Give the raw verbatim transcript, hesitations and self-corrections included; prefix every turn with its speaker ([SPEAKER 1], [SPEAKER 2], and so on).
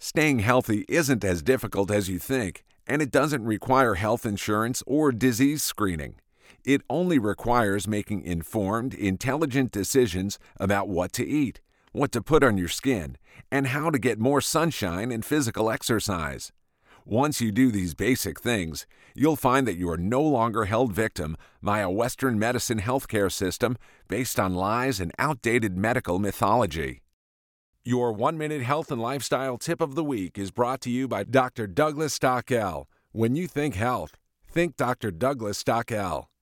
[SPEAKER 1] Staying healthy isn't as difficult as you think, and it doesn't require health insurance or disease screening. It only requires making informed, intelligent decisions about what to eat, what to put on your skin, and how to get more sunshine and physical exercise. Once you do these basic things, you'll find that you are no longer held victim by a Western medicine healthcare system based on lies and outdated medical mythology. Your one-minute health and lifestyle tip of the week is brought to you by Doctor Douglas Stockel. When you think health, think Doctor Douglas Stockel.